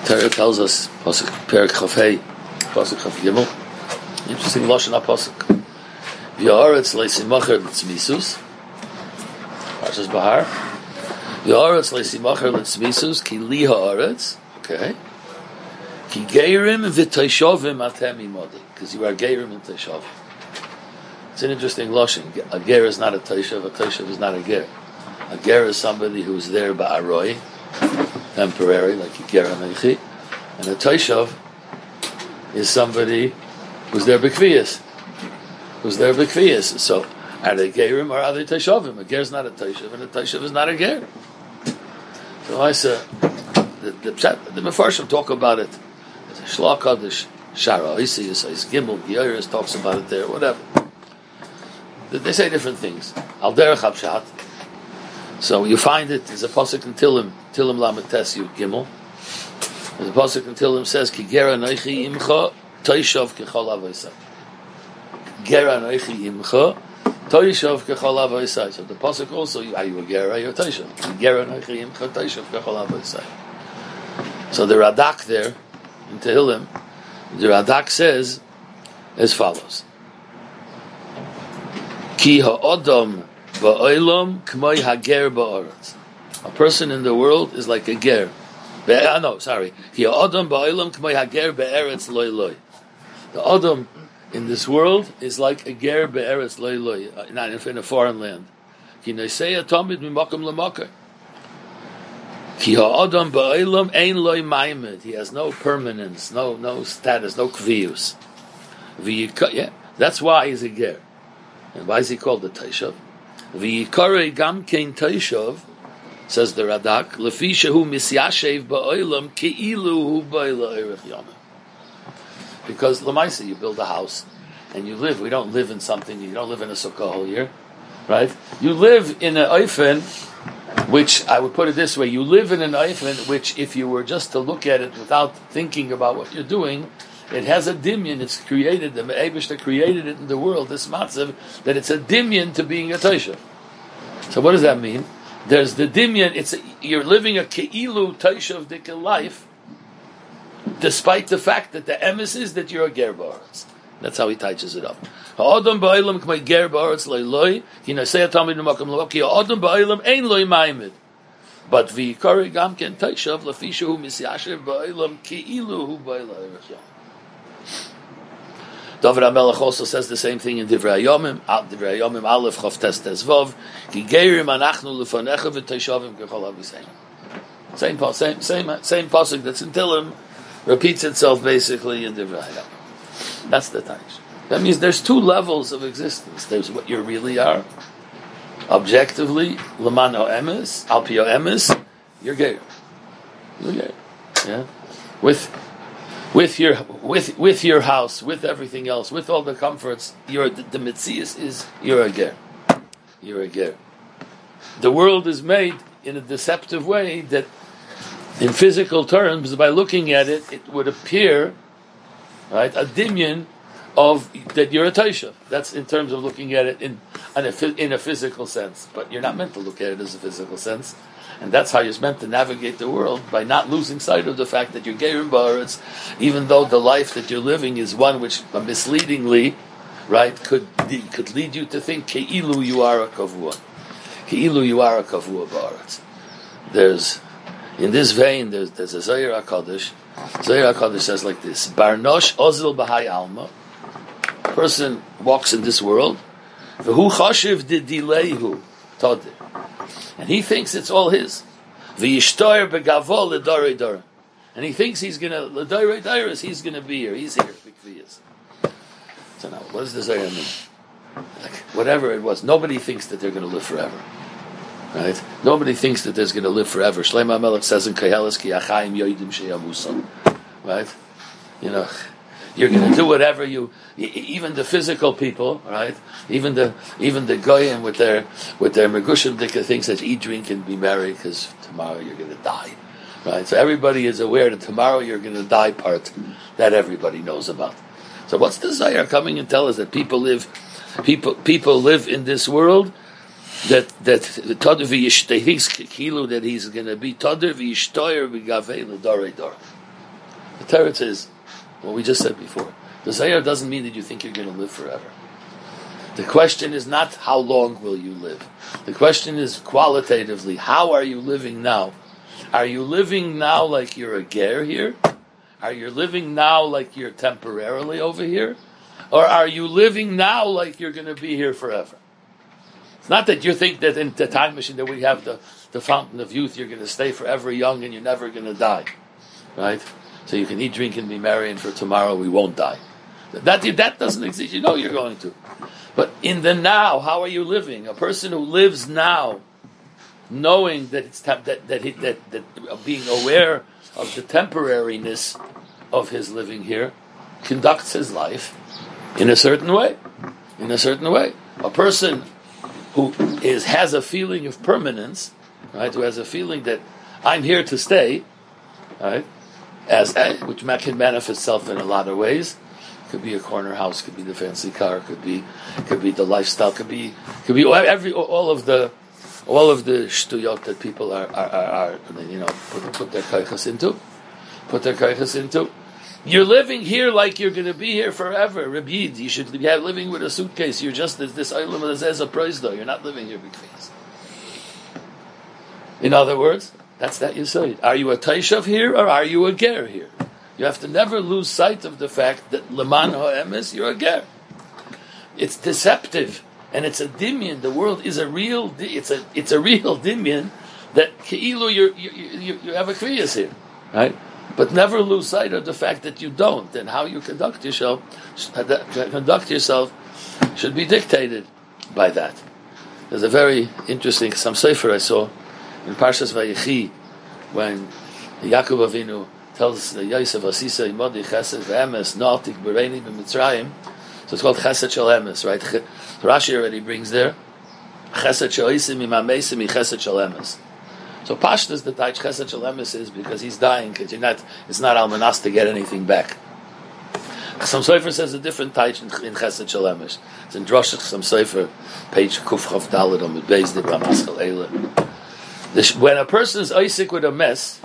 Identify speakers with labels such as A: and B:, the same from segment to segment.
A: Torah tells us, Pasuk Perek Chafei, Pasuk Chaf Gimel, interesting Lashon HaPasuk. V'ha'aretz le'simacher l'tzmisus, Parshas Bahar. V'ha'aretz le'simacher l'tzmisus, ki li ha'aretz, okay, ki geirim v'teishovim atem imodi, because you are geirim and teishovim. It's an interesting Lashon. A ger is not a teishav is not a ger. A ger is somebody who's there ba'aroi, temporary, like a ger amechi, and a teishav is somebody who's there b'kviyas. So, are they gerim or are they teishavim? A ger is not a teishav, and a teishav is not a ger. So I said, the Mefarshim talk about it. Shlach Kadosh, Shara, Isi, Gimel, Geiris talks about it there, whatever. They say different things. Al derech hapshat. So you find it. There's a pasuk in Tilim Lamed Tes Yud Gimel. There's a pasuk in Tilim says, "Ki gera noichi imcha toishav kechol avoisai." Gera noichi imcha toishav kechol avoisai. So the pasuk also, are you a gera? Are you a toishav? Ki gera noichi imcha toishav kechol avoisai. So the Radak there in Tehillim, the Radak says as follows. Ki ha'odam ba'olam k'may hager ba'aretz. A person in the world is like a ger. Ki ha'odam ba'olam k'may hager ba'eretz loy loy. The adam in this world is like a ger ba'eretz loy loy, not in a foreign land. Ki neseya tamid mimakam l'makar. Ki ha'adam ba'olam ein loy maimed. He has no permanence, no status, no kviyus. Yeah, that's why he's a ger. And why is he called the Teishav? V'yikarei gam kein Teishav, says the Radak, lefi shehu misyashev ba'olam ki'ilu hu ba'ila erech yomim. Because l'maisa, you build a house and you live. We don't live in something. You don't live in a sukkah all year, right? You live in an oifen, which I would put it this way: you live in an oifen which, if you were just to look at it without thinking about what you're doing, it has a dimyan. It's created. The Eibishter created it in the world. This matzav that it's a dimyan to being a teishav. So what does that mean? There's the dimyan. You're living a keilu teishav dika life, despite the fact that the emes is that you're a ger ba'aretz. That's how he teaches it up. Ha'adam ba'olam k'may ger ba'aretz loy ki nasei atamid n'makam lo ki ha'adam ba'olam ein loy maimed. But v'yikari gam ken teishav lefisha hu misyashev ba'olam keilu hu ba'ila erech yom. David HaMelech also says the same thing in Divrei Hayomim Aleph Chof Tes Tes Vav Ki Geirim Anachnu Lefanecha V'Teishavim Kechol Aviseinu. Same pasuk that's in Tilim repeats itself basically in Divrei Hayomim. That's the Taish. That means there's two levels of existence. There's what you really are, objectively, L'man Emes, Al Pi Emes, you're Geir. You're Geir. Yeah, with your house, with everything else, with all the comforts, the Metzias is you're a ger. You're a ger. The world is made in a deceptive way that, in physical terms, by looking at it, it would appear, right, a dimyan of that you're a teishav. That's in terms of looking at it in a physical sense, but you're not meant to look at it as a physical sense. And that's how you're meant to navigate the world, by not losing sight of the fact that you're gerim ba'aretz, even though the life that you're living is one which misleadingly, right, could lead you to think ke'ilu you are a kavua. Ke'ilu you are a kavua ba'aretz. There's, in this vein, there's a Zohar HaKadosh. Zohar HaKadosh says like this: Barnosh ozil b'hai alma. A person walks in this world, v'hu chashiv de dileihu todeh. And he thinks it's all his. V'yishtoyer begavo l'dorei dor. And he thinks he's going to, l'dorei doros, he's going to be here. He's here. So now, what does the Zohar mean? Like, whatever it was, nobody thinks that they're going to live forever. Right? Nobody thinks that they're going to live forever. Shlomo HaMelech says in Koheles, ki achayim yoidim sheyamusam. Right? You know, you're going to do whatever even the physical people, right? Even the goyim with their megushim dika thinks that eat, drink, and be merry because tomorrow you're going to die, right? So everybody is aware that tomorrow you're going to die part that everybody knows about. So what's the Zohar coming and tell us that people live in this world that Tadr v'yishtoyer, that he's going to be Tadr v'yishtoyer v'gavei l'dorei dor. The teretz is what we just said before. The Zohar doesn't mean that you think you're going to live forever. The question is not how long will you live. The question is qualitatively, how are you living now? Are you living now like you're a ger here? Are you living now like you're temporarily over here? Or are you living now like you're going to be here forever? It's not that you think that in the time machine that we have the fountain of youth, you're going to stay forever young and you're never going to die. Right? So you can eat, drink, and be merry, and for tomorrow we won't die. That doesn't exist. You know you're going to. But in the now, how are you living? A person who lives now, knowing that it's that being aware of the temporariness of his living here, conducts his life in a certain way. In a certain way, a person who has a feeling of permanence, right? Who has a feeling that I'm here to stay, right? Which can manifest itself in a lot of ways. Could be a corner house, could be the fancy car, could be the lifestyle, could be all of the shtuyot that people are put their kaichas into. You're living here like you're going to be here forever. Reb Yid, you should be living with a suitcase. You're just this island that says a price though. You're not living here because. In other words, that's that you say. Are you a taishav here or are you a ger here? You have to never lose sight of the fact that leman ha'emes, you're a ger. It's deceptive and it's a dimion. The world is a real. It's a real dimion that keilu you have a kriyas here, right? But never lose sight of the fact that you don't, and how you conduct yourself should be dictated by that. There's a very interesting some sefer I saw in Parshas Vayechi when Yaakov Avinu tells Yosef Asisa Imodi Chesed Ve'emes Na'atik Bereini B'Mitzrayim. So it's called Chesed Shel Emes, right? Rashi already brings there Chesed Shel Isim Imamesim I Chesed Shel Emes. So Pashtas the Taich Chesed Shel Emes is because he's dying, because it's not Almanas to get anything back. Some Sefer says a different Taich in Chesed Shel Emes. It's in Droshach Some Sefer, page Kuf Chav Daled on Beis the Ramaschal Eile. When a person is Isaac with a mess,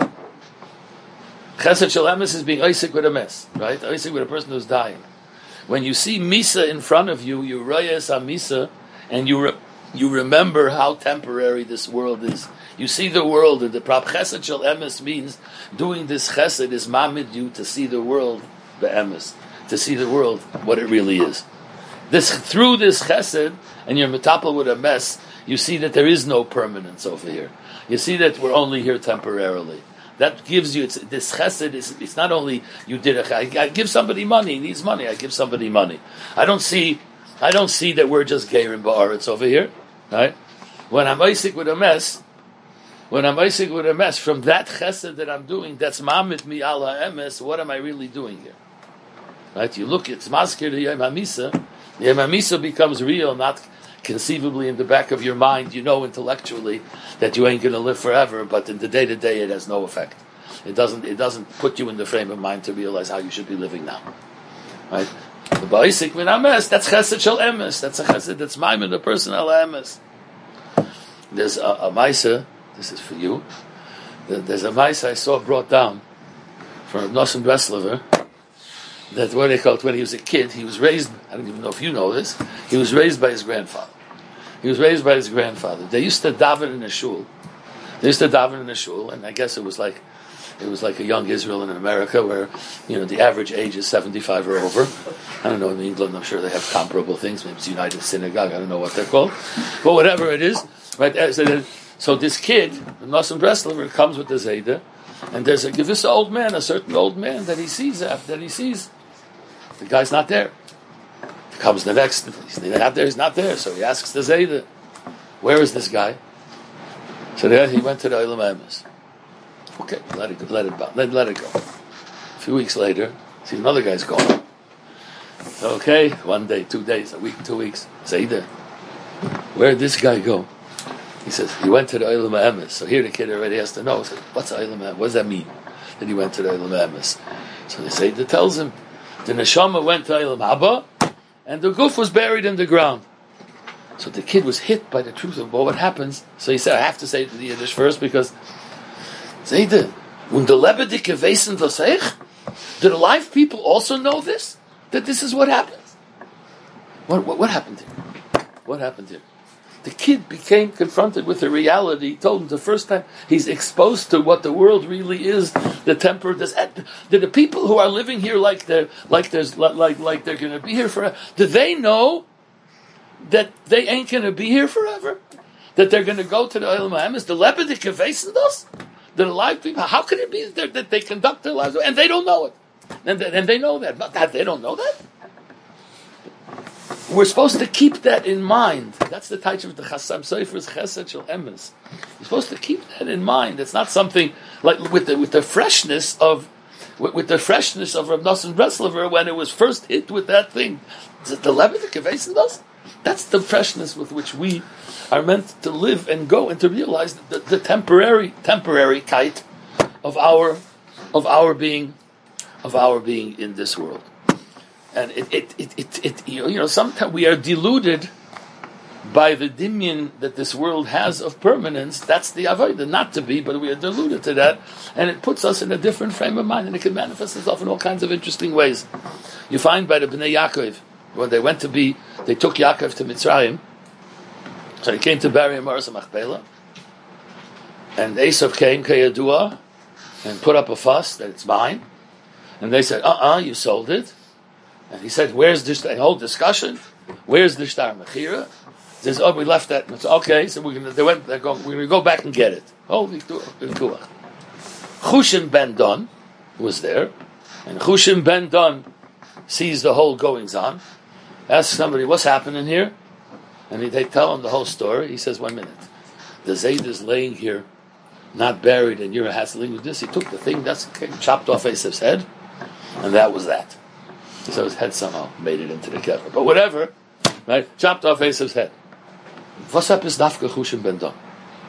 A: Chesed Shel Emes is being Isaac with a mess, right? Isaac with a person who's dying. When you see Misa in front of you, you rayas on Misa, and you remember how temporary this world is. You see the world, and the prab Chesed Shel Emes means doing this Chesed is mamid you to see the world, the Emes, to see the world what it really is. Through this Chesed, and you're metapel with a mess, you see that there is no permanence over here. You see that we're only here temporarily. That gives you, this chesed it's not only you did I give somebody money, he needs money, I give somebody money. I don't see that we're just geirim ba'aretz over here, right? When I'm Isaac with a mess, from that chesed that I'm doing, that's mamit mi ala emes, what am I really doing here? Right? You look, it's maskir the Yom HaMisa. The Yom HaMisa becomes real, not conceivably in the back of your mind, you know intellectually that you ain't going to live forever, but in the day-to-day it has no effect. It doesn't put you in the frame of mind to realize how you should be living now. Right? The ba'isik min ames, that's chesed shel emes. That's a chesed that's maimed the person al emes. There's a maisa, this is for you, there's a maisa I saw brought down from Nosson Breslover, that what they called when he was a kid, he was raised, I don't even know if you know this, he was raised by his grandfather. They used to daven in a shul. And I guess it was like a young Israel in America where, the average age is 75 or over. I don't know, in England I'm sure they have comparable things, maybe it's United Synagogue, I don't know what they're called. But whatever it is, right? So this kid, Nosson Breslover, comes with the Zayda, and there's a certain old man that he sees. The guy's not there. He comes the next, he's not there. So he asks the Zayda, where is this guy? So then he went to the Olam Emes. Okay, let it go. A few weeks later, see another guy's gone. Okay, 1 day, 2 days, a week, 2 weeks. Zayda, where did this guy go? He says, he went to the Olam Emes. So here the kid already has to know. Says, what's Olam Emes? What does that mean? That he went to the Olam Emes. So the Zayda tells him, the neshama went to Olam Haba, and the guf was buried in the ground. So the kid was hit by the truth of what happens. So he said, I have to say the Yiddish first because Zayda, und the lebedike wesen was ich? Did alive people also know this? That this is what happens? What happened here? What happened here? The kid became confronted with the reality. He told him the first time he's exposed to what the world really is. The temper. The people who are living here like they're going to be here forever. Do they know that they ain't going to be here forever? That they're going to go to the Olam Ha'emes? The lebedik gewesen das? The alive people. How can it be that they conduct their lives and they don't know it? And they know that, but they don't know that. We're supposed to keep that in mind. That's the type of the Chassam Sofer's Chesed Shel Emes. You're supposed to keep that in mind. It's not something like with the freshness of Rav Nosson Breslover when it was first hit with that thing. The Levitic Gewesen does. That's the freshness with which we are meant to live and go and to realize the temporary kite of our being in this world. And sometimes we are deluded by the dimyan that this world has of permanence. That's the avodah, not to be, but we are deluded to that, and it puts us in a different frame of mind, and it can manifest itself in all kinds of interesting ways. You find by the Bnei Yaakov, when they took Yaakov to Mitzrayim, so he came to bury him Maras Machpelah, and Esav came, Kayadua, and put up a fuss that it's mine, and they said, you sold it. And he said, "Where's this whole discussion? Where's the shtar mechira?" Says, "Oh, we left that." It's okay, so we're going to go back and get it. Holy Kuach. Chushan ben Don was there, and Chushan ben Don sees the whole goings on. Asks somebody, "What's happening here?" And they tell him the whole story. He says, "1 minute. The Zayd is laying here, not buried, and you're hassling with this." He took the thing, chopped off Esav's head, and that was that. So his head somehow made it into the kever. But whatever, right? Chopped off Esav's head. What's up is Dafka Chushan ben Don?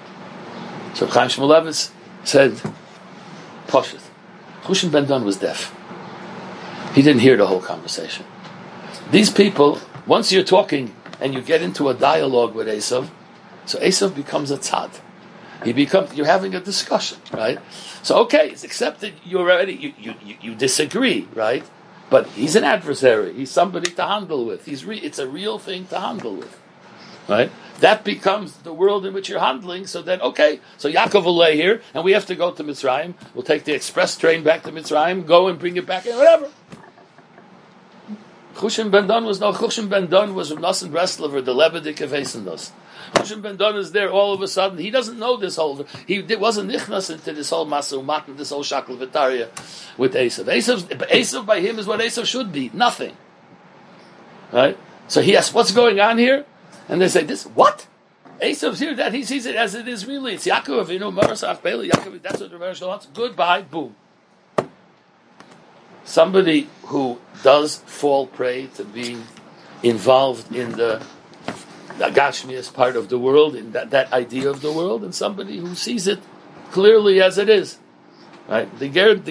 A: So Chaim Shmulevitz said, Poshut. Chushan ben Don was deaf. He didn't hear the whole conversation. These people, once you're talking and you get into a dialogue with Esav, so Esav becomes a tzad. You're having a discussion, right? So okay, it's accepted. You disagree, right? But he's an adversary. He's somebody to handle with. It's a real thing to handle with, right? That becomes the world in which you're handling. So then, okay, so Yaakov will lay here, and we have to go to Mitzrayim. We'll take the express train back to Mitzrayim, go and bring it back, and whatever. Chushan ben Don was Rav Nosson Breslover, the Lebedik of Esendos. Chushan ben Don is there all of a sudden. He doesn't know this whole. He wasn't nichnas into this whole Masumat and this whole Shakal Vitaria with Esav. Esav by him is what Esav should be, nothing. Right? So he asks, "What's going on here?" And they say, "This what? Esav's here. That he sees it as it is really. It's Yaakov Avinu, Maras Achpelah, Yaakov. That's what the Rebbe wants. Goodbye, boom." Somebody who does fall prey to being involved in the Gashmias part of the world, in that idea of the world, and somebody who sees it clearly as it is, right? The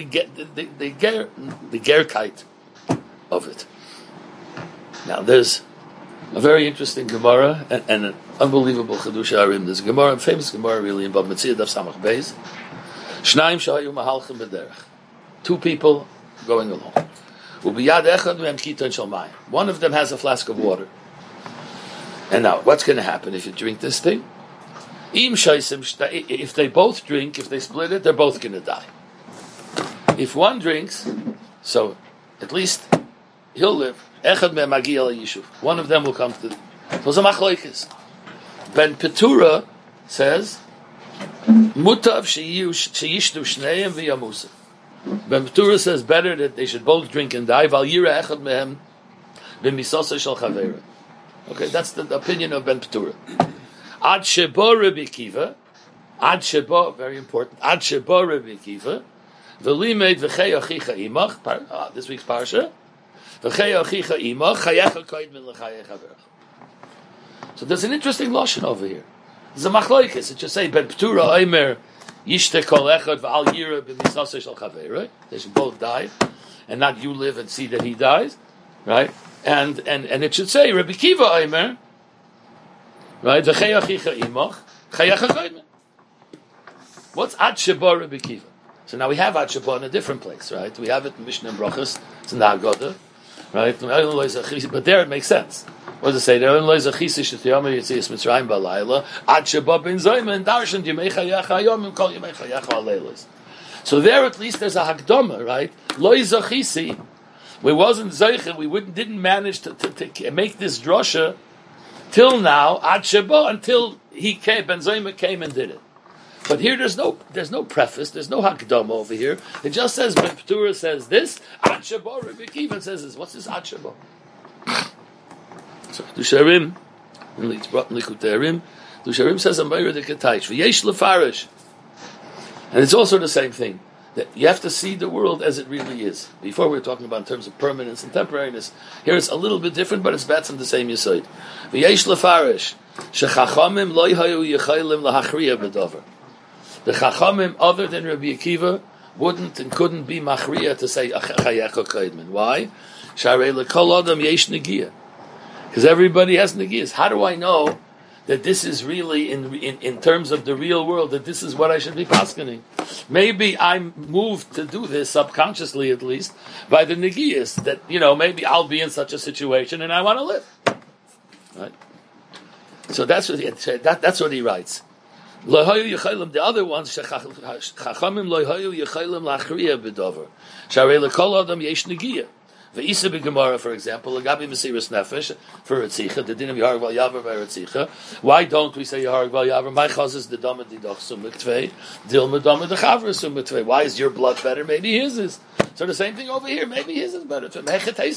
A: gerkeit of it. Now, there's a very interesting Gemara and an unbelievable Chiddush Arim. There's a Gemara, a famous Gemara really in Bab Metzia Daf Samach Beis. Shnaim shahayu mahalchim b'derech. Two people going along. One of them has a flask of water. And now, what's going to happen if you drink this thing? If they both drink, if they split it, they're both going to die. If one drinks, so at least he'll live. One of them will come to. Those are machloikis. Ben Petura says, "Mutav sheyishtu shneim v'yamusa." Ben Petura says better that they should both drink and die. Val yira echad mehem b'misasa shel chavera. Okay, that's the opinion of Ben Petura. Ad sheba Rabbi Kiva, very important. Ad sheba Rabbi Kiva, v'limed v'chei achicha imach. This week's parsha. V'chei achicha imach chayecha koid min l'chayei chaverach. So there's an interesting lashon over here. There's a machloikis. It just say Ben Petura Omer Yishte kol echad v'al yira b'misnasei shel chavera. They should both die, and not you live and see that he dies, right? And it should say Rabbi Kiva Omer, right? V'chei achicha imach chayecha koid min. What's ad sheba Rabbi Kiva? So now we have Ad Sheba in a different place, right? We have it in Mishnah and Brachos. It's in the Haggadah, right? But there it makes sense. What does it say? There is a chisish at Yom Yitzias Mitzrayim Balayla Ad Sheba Ben Zayma and Darshan Yemecha Yacha Yom and Kol Yemecha Yacha Aleilas. So there at least there's a Hakdama, right? Lo Zachisi. We wasn't Zeichen. We didn't manage to make this drasha till now Ad Sheba until he came. Ben Zayma came and did it. But here there's no preface, there's no Hakdama over here. It just says Ben Ptura says this. Ad Sheba Rabbi Akiva says this. What's this Ad Sheba? So Dusharim, Likutei Dusharim says Amayra de Ketaish v'yesh lefarish, and it's also the same thing that you have to see the world as it really is. Before we were talking about in terms of permanence and temporariness. Here it's a little bit different, but it's bats on the same yesod. V'yesh lefarish shechachamim lo hayu yechaylim lahachriya b'dover. The chachamim other than Rabbi Akiva wouldn't and couldn't be machriya to say chayecha kaidman. Why? Sharei lekol adam yesh negiyah. Because everybody has negiyas. How do I know that this is really, in terms of the real world, that this is what I should be paskening? Maybe I'm moved to do this, subconsciously at least, by the negiyas, that, maybe I'll be in such a situation and I want to live. Right? So that's what he writes. The other ones, Chachamim lo'hayu yechaylim lachriya b'dover. Sharei lekol adam yesh negiyah. The Isa Gemara, for example, Agabi Mesiras Nefesh for Ritzicha, the din of Yaharg Val Yavar by Ritzicha. Why don't we say Yaharg Val Yavar? My chaz is the Dama Didach Sumitvei, Dilma Dama Dechavra Sumitvei. Why is your blood better? Maybe his is. So the same thing over here. Maybe his is better. That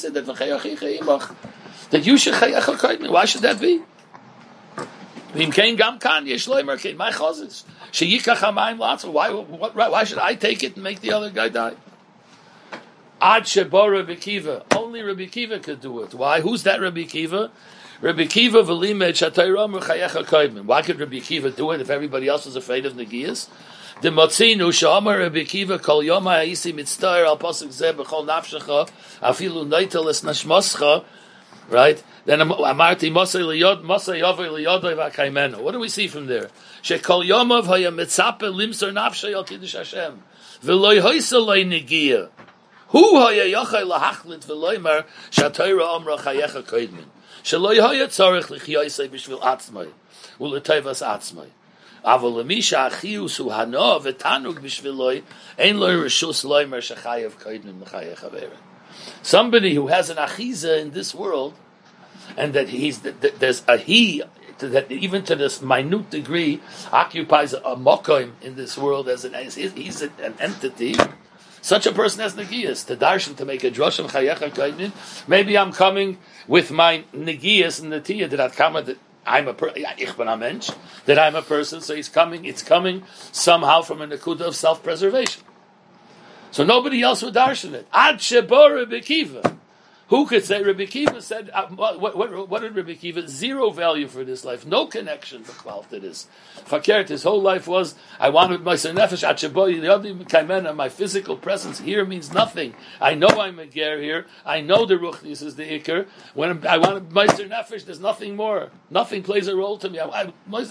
A: you should chayach kaidin. Why should that be? My chaz is sheyikach hamayim latzah. Why should I take it and make the other guy die? Ad Sheba Rabbi Akiva. Only Rabbi Akiva could do it. Why? Who's that Rabbi Akiva? Rabbi Akiva v'limed shatayram v'chayecha kaidmin. Why could Rabbi Akiva do it if everybody else was afraid of negiyas? The Matzinu she'amar Rabbi Akiva kol yom ha'isi mitztayr al pasuk zeh b'chol nafshecha afilu neitel es nashmoscha. Right? Then amarti masay liyod masay yavay liyodai v'akaymenu. What do we see from there? She'kol yomav haya mitzape limsar nafshay al kiddush Hashem v'loy hoysel loy negiyah. Who haya yachai lahachlit v'loymar shatayra amra chayecha kaidmin shelo haya tzarich lichyaisei b'shvil atzmai u'letayvas atzmai aval lemisha achius hu hana v'tanug b'shviloi ein loy reshus loymar shachayev kaidmin l'chayecha v'eren. Somebody who has an achiza in this world, and that there's a he that even to this minute degree occupies a mokoim in this world he's an entity. Such a person has negiyas to darshan to make a drasham chayecha kaidmin. Maybe I'm coming with my negiyas and the tiyah that I'm a that I'm a person. So it's coming somehow from a nekuda of self-preservation. So nobody else would darshan it. Ad Sheba Rabbi Akiva. Who could say Rabbi Akiva said? What did Rabbi Akiva? Zero value for this life, no connection to this. Fakert, his whole life was I wanted my nefesh Ad Sheba the other kaimena. My physical presence here means nothing. I know I'm a ger here. I know the ruchnis is the ikar. When I wanted my nefesh, there's nothing more. Nothing plays a role to me. I was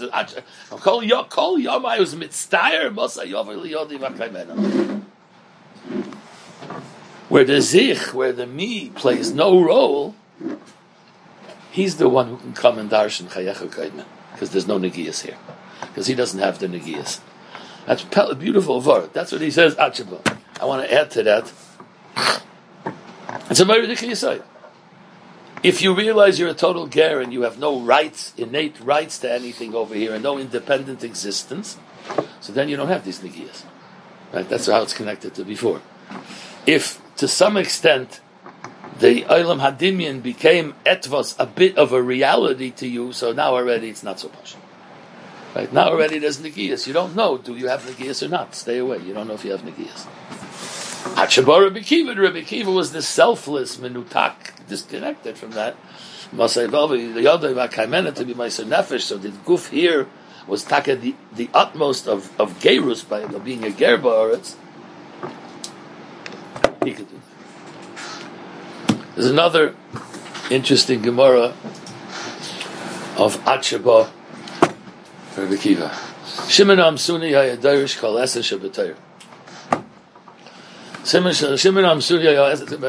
A: mitztayer mosay yover liyodi v'kaimena. Where the zich, where the me plays no role, he's the one who can come and darshan chayecha kaidman, because there's no negiyas here, because he doesn't have the negiyas. That's a beautiful word. That's what he says. Achaba. I want to add to that. It's a very ridiculous idea. If you realize you're a total ger and you have no rights, innate rights to anything over here, and no independent existence, so then you don't have these negiyas. Right? That's how it's connected to before. If to some extent the Olam Hadimyan became etvos, a bit of a reality to you, so now already it's not so much. Right? Now already there's negiyas. You don't know, do you have negiyas or not? Stay away. You don't know if you have negiyas. Ad Sheba Rabbi Akiva was this selfless, menutak, disconnected from that. Masay Vavi, the Yodai V'Kaimena to be Meiser Nefesh, so the guf here was taka the utmost of gerus, by being a ger ba'aretz. He could do. There's another interesting Gemara of Ad Sheba Rabbi Akiva. Shimon Amsuni hayadirish kol eser shebetayr. Shimon Am Surya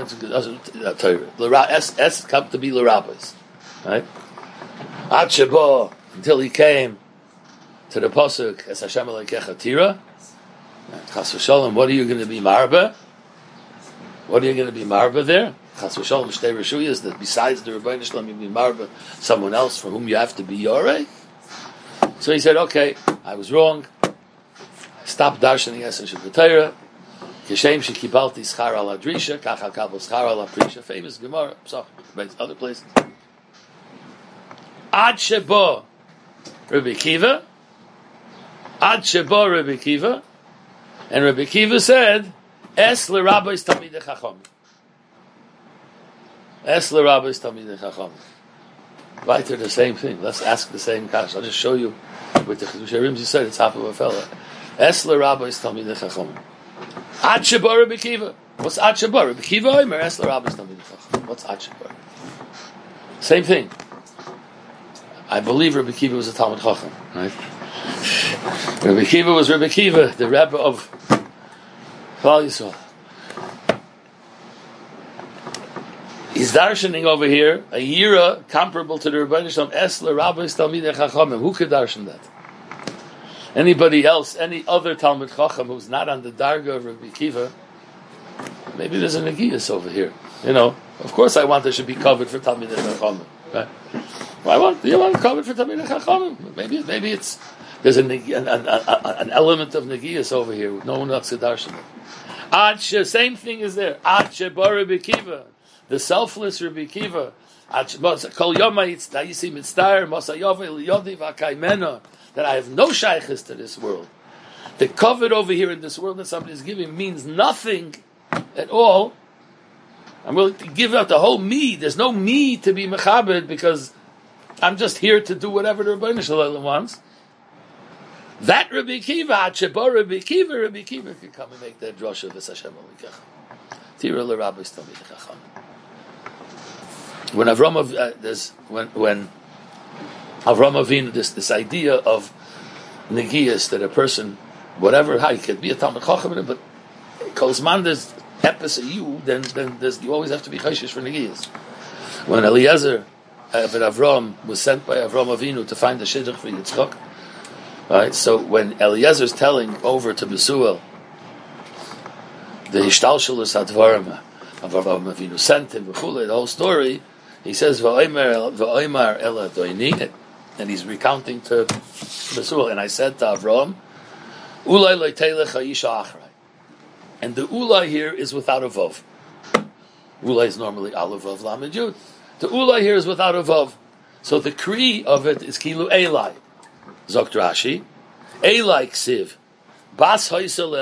A: S come to be L'Rabbis, right? Ad Sheba, until he came to the pasuk Es Hashem Elokecha Tira. Chas v'shalom, what are you going to be marba? What are you going to be marba there? Chas v'shalom shtei reshuyas, that besides the Rebbeinu Shalom you be marba someone else for whom you have to be yoreh. So he said, okay, I was wrong. I stopped darshaning Es Hashem B'Torah. Kishem shekibalti schar al adrisha, kach hakabel schar al aprisha. Famous Gemara, other places. Ad sheba Rabbi Kiva. Ad sheba Rabbi Kiva. And Rabbi Kiva said, Es l'rabbis tamidei chacham. Es l'rabbis tamidei chacham. Right, they're the same thing. Let's ask the same question. I'll just show you with the Chidushei Rims. You said it's half of a fella. Es l'rabbis tamidei chacham. Ad sheba Rabbi Kiva. What's Ad sheba? Rabbi Kiva omer Es l'rabbis tamidei chacham. What's Ad sheba? Same thing. I believe Rabbi Kiva was a Talmid Chacham, right? Rabbi Kiva was Rabbi Kiva, the Rebbe of Klal Yisrael. He's darshaning over here a yira comparable to the Rebbeinu Shalom Es l'Rabbis Talmidei Chachamim. Who could darshan that? Anybody else, any other Talmid Chacham who's not on the darga of Rabbi Kiva? Maybe there's a Negias over here. You know, of course I want there should be covered for Talmidei Chachamim, right? You want covered for Talmidei Chachamim? Maybe it's there's an element of Negias over here. No one else could darshan it. Same thing is there. Ad sheba Rabbi Kiva, the selfless Rabbi Kiva. Kol yomai tzayisi mitzdayer mosayove liyodi v'akaymena, that I have no shaykhis to this world. The covet over here in this world that somebody is giving means nothing at all. I'm willing to give out the whole me. There's no me to be mechabed because I'm just here to do whatever the Rebbeinu Shalom wants. That Rabbi Kiva, Rabbi Kiva could come and make that drasha of Hashem Elokecha. Tira l'Rabbis Talmidei Chacham. When Avram when Avram Avinu, this idea of negias, that a person, whatever, how you could be a Talmid Chacham, but Kolzman there's epis of you, then you always have to be chayshish for negias. When Eliezer ben Avram was sent by Avram Avinu to find the shidduch for Yitzchak, right? So when Eliezer is telling over to Besuel the Hishtalshelus Hadvarim Avram Avinu sent him, the whole story, he says V'oimar Ela Doini, and he's recounting to Besuel, and I said to Avram, Ulai Leitelecha Isha Achrei, and the Ulai here is without a vav. Ulai is normally Aleph Vav Lamed Yud. The Ulai here is without a vav, so the kri of it is Kilu Elai. Zokt Rashi, Elai Ksiv, Bas Haisel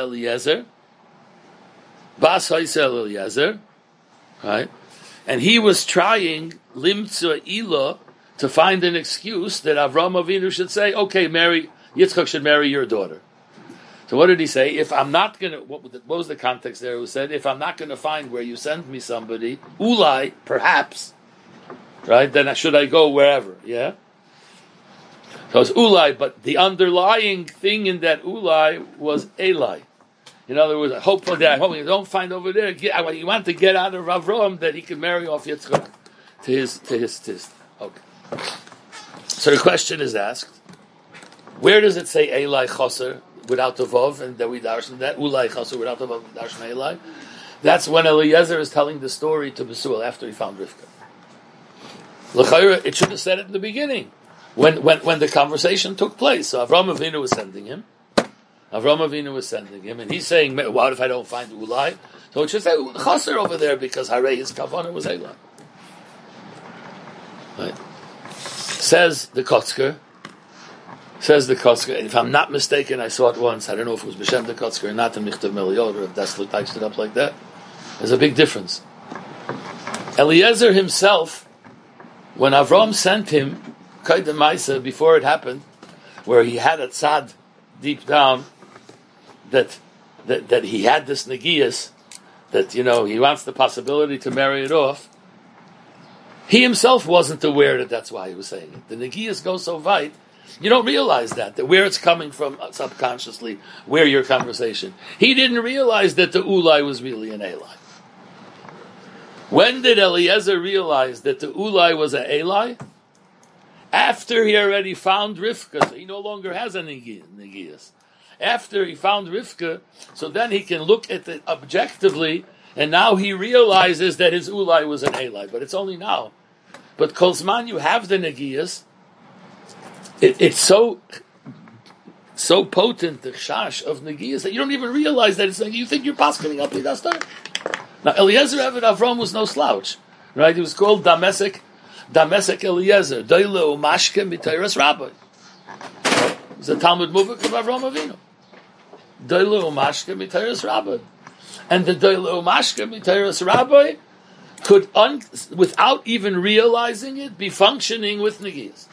A: Eliezer, right? And he was trying Limtza Ila to find an excuse that Avram Avinu should say, okay, Yitzchak should marry your daughter. So what did he say? If I'm not going to, what was the context there? Who said, if I'm not going to find where you send me somebody, Ulai, perhaps, right? Then should I go wherever? Yeah. So it's Ulai, but the underlying thing in that Ulai was Elai. In other words, hopefully you don't find over there. You want to get out of Avram that he can marry off Yitzchak to his. Okay. So the question is asked: where does it say Elai Chaser without the vav, and that we darshan that Ulai Chaser without the vav, darshan Elai? That's when Eliezer is telling the story to Besuel after he found Rivka. L'chayra, it should have said it in the beginning. When the conversation took place, so Avram Avinu was sending him. And he's saying, "What if I don't find Ulai?" So it should say Chaser over there because Harei his kavanah was Elai. Right? Says the Kotzker. If I'm not mistaken, I saw it once. I don't know if it was B'Shem the Kotzker or not. In Michtav Meliot, or if Dessler typed it up like that. There's a big difference. Eliezer himself, when Avram sent him Kaidem Maisa, before it happened, where he had a tzad deep down that he had this negias, that he wants the possibility to marry it off. He himself wasn't aware that that's why he was saying it. The negias go so wide You don't realize that where it's coming from subconsciously, where your conversation. He didn't realize that the Ulai was really an Eli. When did Eliezer realize that the Ulai was an Eli? After he already found Rivka, so he no longer has a Negias. After he found Rivka, so then he can look at it objectively, and now he realizes that his Ulai was an Eli, but it's only now. But Kolzman, you have the Negias, it's so potent, the chash of Negias, that you don't even realize that it's like, you think you're paskening up with Astar. Now, Eliezer Eved Avram was no slouch, right? He was called Damesek Eliezer, Doile Umashke Mitayras Rabbi. It was a Talmud Muvik of Avram Avinu. Doile Umashke Mitayras Rabbi. And the Doile Umashke Mitayras Rabbi could, without even realizing it, be functioning with Negias.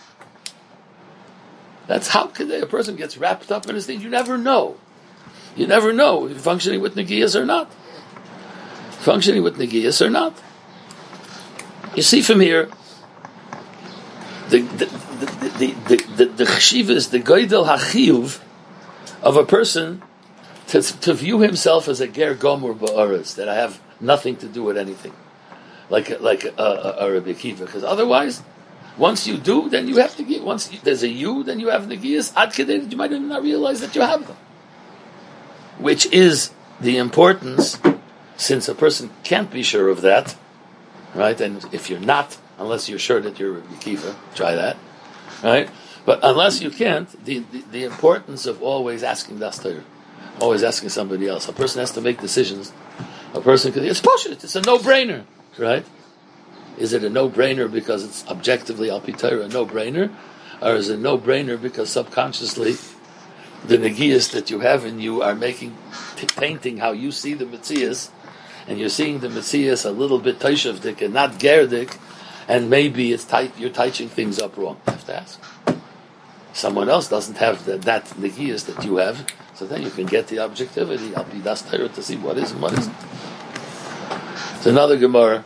A: That's how a person gets wrapped up in his thing. You never know. You never know if you're functioning with Negias or not. Functioning with Negias or not. You see from here, the chshivas, the goydel hachiyuv of a person to view himself as a ger gomur ba'aretz, that I have nothing to do with anything, like a Rabbi Akiva, because otherwise, once you do, then you have to give. There's a you, then you have negias. Ad kedei you might not realize that you have them, which is the importance. Since a person can't be sure of that, right? And if you're not, unless you're sure that you're Rabbi Akiva, try that, right? But unless you can't, the importance of always asking das Torah, always asking somebody else. A person has to make decisions. A person could, it's poshut, it's a no-brainer, right? Is it a no-brainer because it's objectively al pi Torah a no-brainer, or is it a no-brainer because subconsciously the negias that you have in you are painting how you see the Metzias, and you're seeing the Metzias a little bit taishavdik and not gerdik, and maybe it's you're touching things up wrong. You have to ask. Someone else doesn't have that negias that you have, so then you can get the objectivity al pi das Torah to see what is and what isn't. It's another Gemara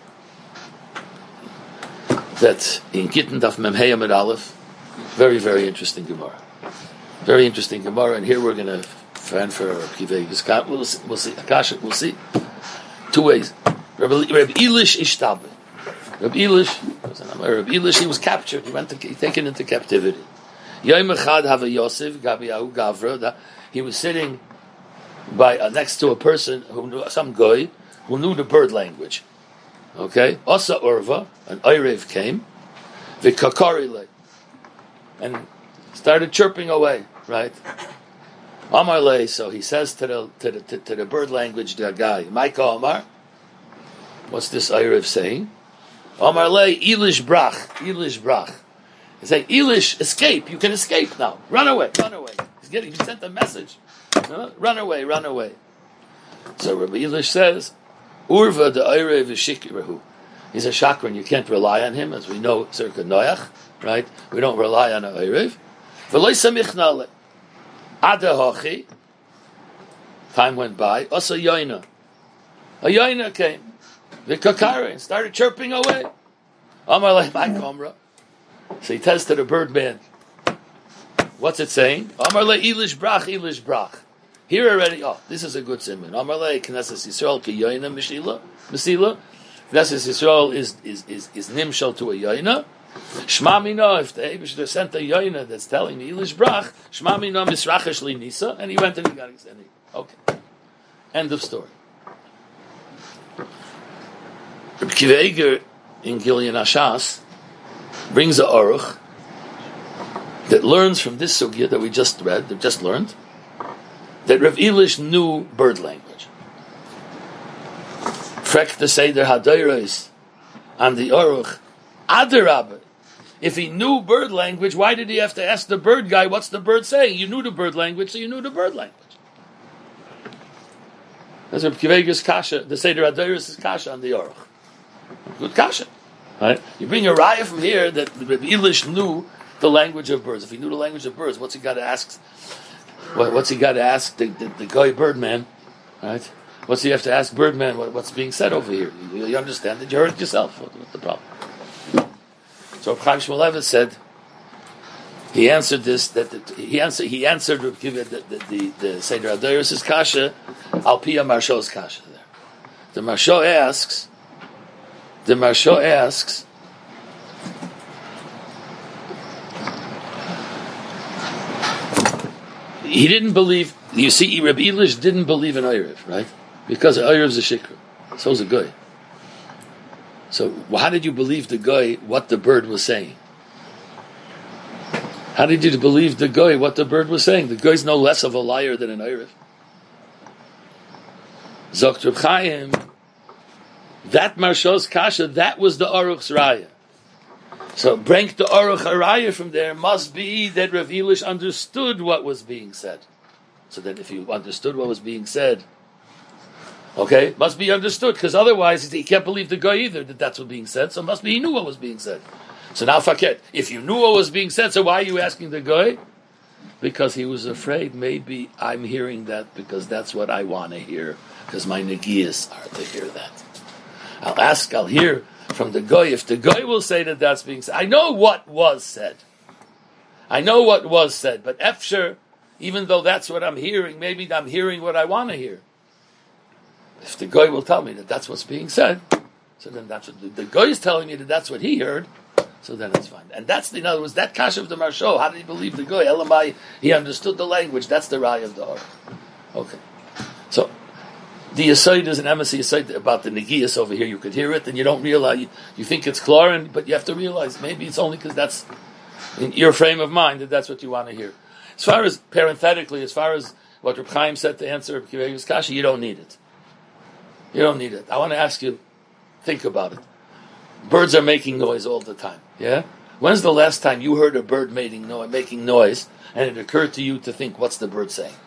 A: that in Gittin Daf Mem Hey Amud Aleph, very, very interesting Gemara. Very interesting Gemara, and here we're going to fan for Kivei. We'll see. Akasha, we'll see. Two ways. Rabbi Elish Ishtabeh. Rabbi Elish, he was captured. He went taken into captivity. Yom Echad Hava Yosef Gabiyahu Gavra. He was sitting by next to a person who knew some guy who knew the bird language. Okay, Asa Urva, an Oirev came, V'Kakarile, and started chirping away. Right, Amar Le. So he says to the bird language, the guy, Maika Amar. What's this Oirev saying? Amar Le, Elish Brach. He's saying, Elish, escape. You can escape now. Run away. He sent a message. Run away. So Rabbi Elish says, Urva the Oirev is Shikirahu. He's a shakran. You can't rely on him, as we know, circa Noach, right? We don't rely on a Oirev. V'loi samichnale. Adahochi. Time went by. Also Yoina. A Yoina came. V'kakare, and started chirping away. Amar lei my kamra. So he tells to the birdman. What's it saying? Amar lei Elish Brach. Here already, this is a good simon. Amar lei Knesset Yisrael ki Yoina Mesila. Knesset Yisrael is nimshal to a Yoina. Shma mina, if the Eibishter sent a Yoina that's telling me Elish Brach, Shma mina misrachesh li nisa, and he went and he got his ending. Okay. End of story. Reb Kiva Eiger in Gilyon Hashas brings a Aruch that learns from this sugya that we just learned, that Rav Elish knew bird language. Frek the Seder Hadeiros on the Aruch, Adarabah. If he knew bird language, why did he have to ask the bird guy, what's the bird saying? You knew the bird language, so you knew the bird language. That's Reb Kiva Eiger's kasha, the Seder Hadeiros' kasha on the Aruch. Good kasha. Right? You bring a raya from here that Reb Elish knew the language of birds. If he knew the language of birds, what's he got to ask? What's he got to ask the guy birdman? Right? What's he have to ask birdman? What's being said over here? You understand that you heard it yourself. What's the problem? So Chaim Shmulevitz said He answered this. He answered the Seder Adoros' kasha, al pia Marsho's kasha. There, the Marsho asks. He didn't believe. You see, Rabbi Elish didn't believe in Erev, right? Because Erev's a shikra. So's a goy. So how did you believe the goy what the bird was saying? How did you believe the goy what the bird was saying? The goy's no less of a liar than an Erev. Zokt Reb Chaim, that Marsho's kasha, that was the Aruch's raya. So bring the Aruch Haraya from there must be that Rav Elish understood what was being said. So that if you understood what was being said, okay, must be understood, because otherwise he can't believe the guy either that that's what being said. So must be he knew what was being said. So now forget, if you knew what was being said, so why are you asking the guy? Because he was afraid maybe I'm hearing that because that's what I want to hear, because my negiyas are to hear that. I'll hear from the goy, if the goy will say that that's being said. I know what was said, but efsher, even though that's what I'm hearing, maybe I'm hearing what I want to hear. If the goy will tell me that that's what's being said, so then that's what the goy is telling me that that's what he heard, so then it's fine. And that's, in other words, that kasha of the Marsho, how did he believe the goy? Elamai, he understood the language, that's the raya of the Or. Okay. So, the Yesod is an embassy Yesod about the Negiyas over here. You could hear it, and you don't realize, you think it's Klorin, but you have to realize maybe it's only because that's in your frame of mind that that's what you want to hear. As far as, parenthetically, as far as what Reb Chaim said to answer Kive's kasha, you don't need it. You don't need it. I want to ask you, think about it. Birds are making noise all the time, yeah? When's the last time you heard a bird making noise, and it occurred to you to think, what's the bird saying?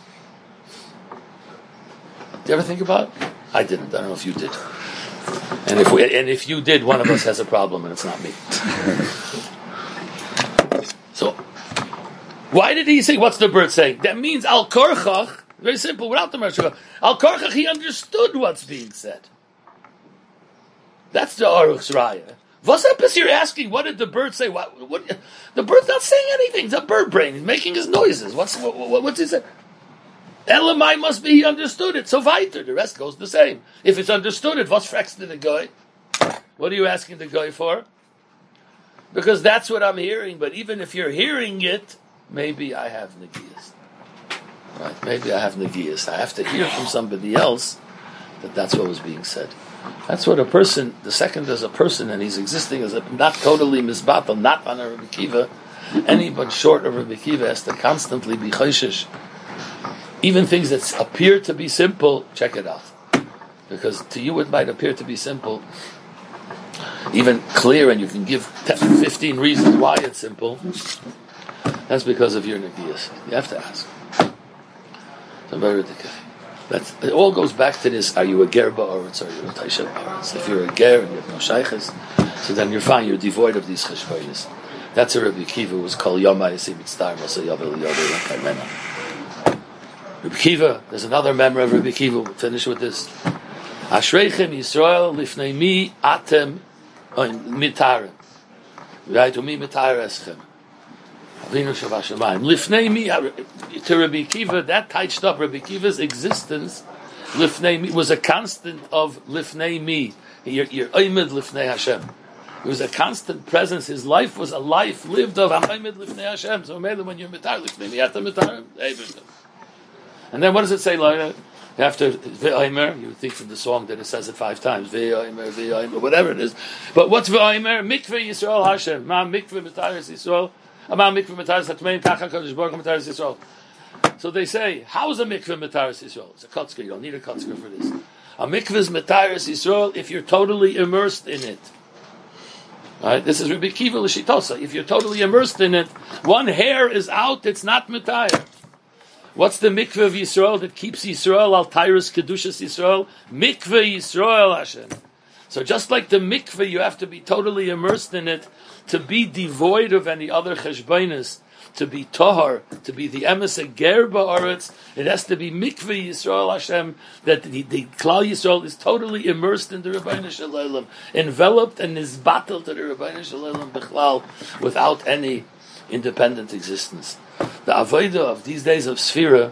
A: Did you ever think about it? I didn't. I don't know if you did. And if you did, one of us has a problem, and it's not me. So, why did he say, what's the bird saying? That means al korchach, very simple, without the Marsha. Al korchach, he understood what's being said. That's the Aruch's raya. What's up is you're asking, what did the bird say? What, the bird's not saying anything. It's a bird brain. He's making his noises. What's he saying? Elamai must be he understood it. So weiter. The rest goes the same. If it's understood it, what's frex to the guy? What are you asking the guy for? Because that's what I'm hearing. But even if you're hearing it, maybe I have negiyas. Right? Maybe I have negiyas. I have to hear from somebody else that that's what was being said. That's what a person, the second is a person, and he's existing as a not totally misbatal, not on a Rabbi Kiva. Anybody short of Rabbi Kiva has to constantly be choishish. Even things that appear to be simple, check it out. Because to you it might appear to be simple, even clear, and you can give 10, 15 reasons why it's simple. That's because of your negiyas. You have to ask. So very ridiculous. It all goes back to this: are you a ger ba'aretz, or are you a taisha ba'aretz? If you're a ger and you have no shayches, so then you're fine. You're devoid of these cheshbonis. That's a Rabbi Kiva was called Yomai Yisim Mitztar Masa Yavel Yavel Kaimena. Rabbi Kiva. There's another member of Rabbi Kiva. We'll finish with this. Ashreichem Yisrael lifnei mi atem mitarim. Right to mi mitar eschem. Avinu Shabashamayim. Lifnei mi to Rabbi Kiva. That touched up Rabbi Kiva's existence. Lifnei mi was a constant of lifnei mi. You're oimed lifnei Hashem. It was a constant presence. His life was a life lived of oimed lifnei Hashem. So maybe when you're mitar lifnei mi atem mitarim. And then what does it say later? After Ve'omer, you would think from the song that it says it 5 times. Ve'omer, Ve'omer, whatever it is. But what's Ve'omer? Mikveh Yisrael Hashem. Ma mikveh mitaris Yisrael. Ma mikveh mitaris Hatmein Tacha Kodesh Baruch mitaris Yisrael. So they say, how is a mikveh mitaris Yisrael? It's a kotzker. You don't need a kotzker for this. A mikveh is mitaris Yisrael if you're totally immersed in it. Right? This is Rabbi Kiva L'Shitosa. If you're totally immersed in it, one hair is out, it's not mitair. What's the mikveh of Yisrael that keeps Yisrael al Tyrus Kedushas Yisrael? Mikveh Yisrael Hashem. So just like the mikveh, you have to be totally immersed in it to be devoid of any other cheshbainis, to be tahar, to be the emes ger ba'aretz. It has to be mikveh Yisrael Hashem, that the Klal Yisrael is totally immersed in the Rebbeinu Shalom, enveloped and is battled to the Rebbeinu Shalom bichlal, without any independent existence. The avodah of these days of Sphira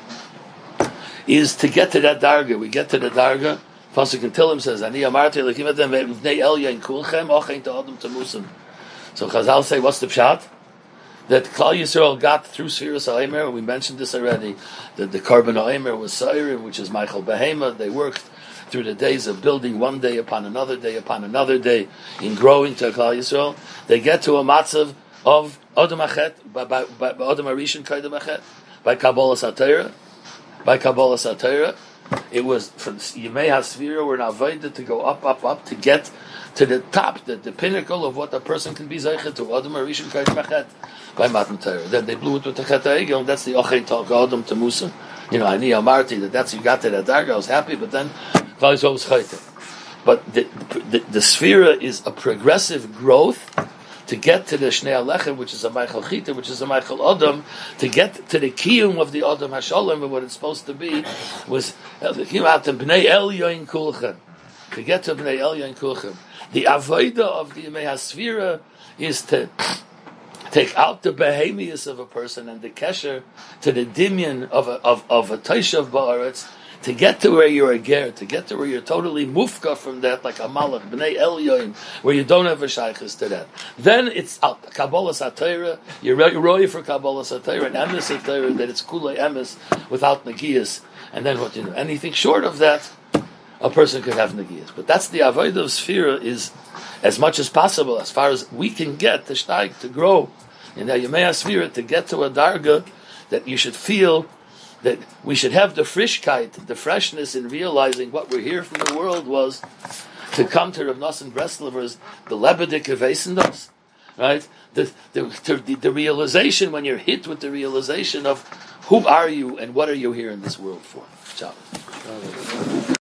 A: is to get to that darga. We get to the darga. Pasuk in Tillim says, "Ani amarti lekim etem v'nei elyon kulchem ochein ta'adam tamusim." So Chazal say, what's the pshat? That Klal Yisrael got through Sfiras HaOmer, and we mentioned this already, that the Korban HaOmer was Sairim, which is Michael Behema. They worked through the days of building one day upon another day upon another day in growing to Klal Yisrael. They get to a matzav of Odom Achet, by Odom Arishan Kaidem Achet, by Kabbalah Satira. By Kabbalah Satira, it was from Yemei HaSfira were now avoided to go up to get to the top, the pinnacle of what a person can be zeichet to. Odom Arishan Kaidem Achet by Matan Torah. Then they blew it with the Chet HaEgel, and that's the Ochet Talk Odom to Musa. You know, Ani Amarti, that's you got to that darga. I was happy, but then Klal Yisrael was chayte. But the Sphira is a progressive growth to get to the Shnei Alechem, which is a Michael Chita, which is a Michael Odom, to get to the Kiyum of the Odom HaSholem, and what it's supposed to be was Bnei Elyon Kulchem. To get to Bnei Elyon Kulchem. The Avodah of the Yemei HaSphira is to take out the behemius of a person and the kesher to the dimyan of a Taishav Ba'aretz, to get to where you're a ger, to get to where you're totally mufka from that, like a malach, b'nei elyoim, where you don't have a shaykhis to that. Then it's out. Kabbalah Satira, you're ready for Kabbalah Satira, and emes Satira, that it's kulei emes without nagias. And then what you do? Anything short of that, a person could have nagias. But that's the avodah of Sphira, is as much as possible, as far as we can get to steig, to grow in the Yemei HaSphira, to get to a darga that you should feel that we should have the frischkeit, the freshness in realizing what we're here from the world was to come to Rav Nosson Breslover's the Lebedik Evesendos, right? The realization, when you're hit with the realization of who are you and what are you here in this world for. Ciao.